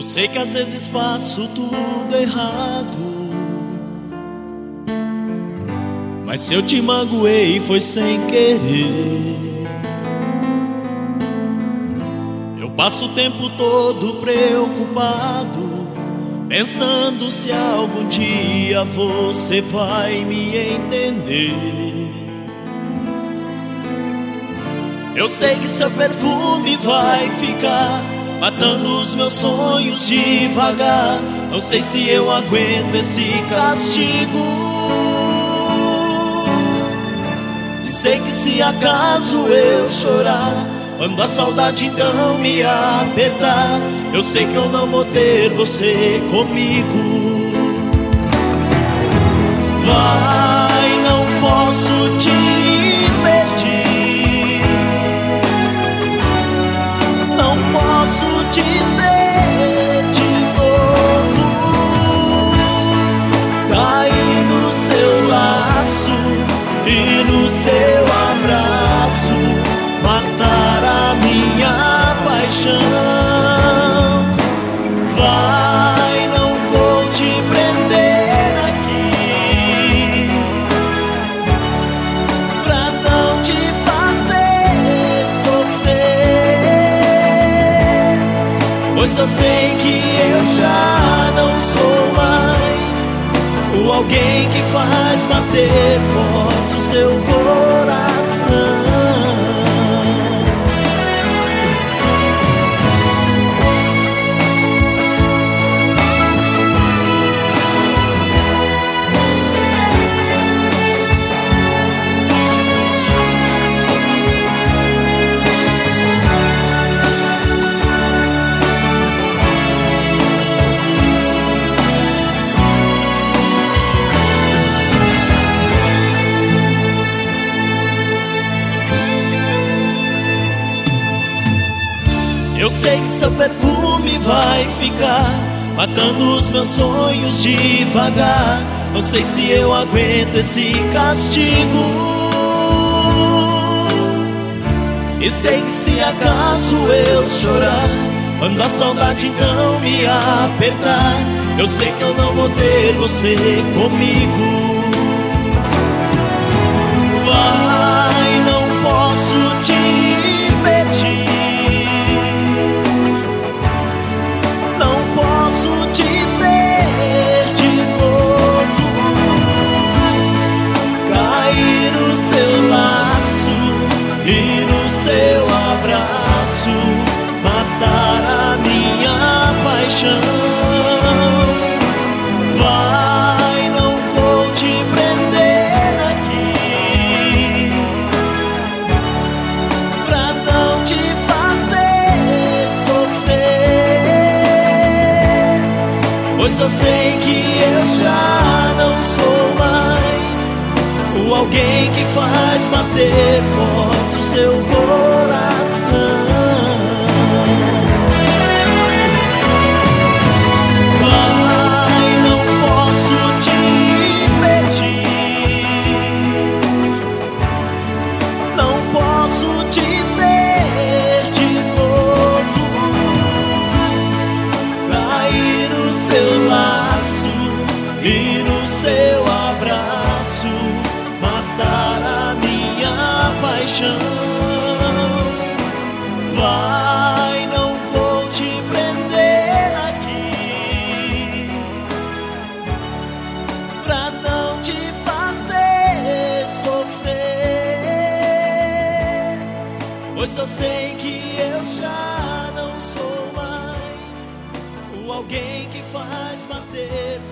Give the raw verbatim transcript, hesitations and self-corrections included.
Eu sei que às vezes faço tudo errado, mas se eu te magoei foi sem querer. Eu passo o tempo todo preocupado, pensando se algum dia você vai me entender. Eu sei que seu perfume vai ficar matando os meus sonhos devagar. Não sei se eu aguento esse castigo. E sei que se acaso eu chorar, quando a saudade então me apertar, eu sei que eu não vou ter você comigo. Vai, não posso te pedir, não posso te ter de novo. Cair no seu laço e no seu abraço, matar a minha paixão. Vai, não vou te prender aqui, pra não te fazer sofrer, pois eu sei que eu já não sou mais o alguém que faz bater forte o seu coração. Eu sei que seu perfume vai ficar matando os meus sonhos devagar. Não sei se eu aguento esse castigo. E sei que se acaso eu chorar, quando a saudade então me apertar, eu sei que eu não vou ter você comigo. Vai, não posso te pedir, te ter de novo. Cair no seu laço e no seu abraço, matar a minha paixão. Vai, não vou te prender aqui, pra não te fazer sofrer, pois eu sei que eu já não sou mais o alguém que faz bater forte o seu coração. Vai, não posso te pedir, não posso te ter de novo. Cair no seu laço e no seu abraço, matar a minha paixão. Vai, não vou te prender aqui, pra não te fazer sofrer, pois eu sei que eu já não sou mais o alguém que faz bater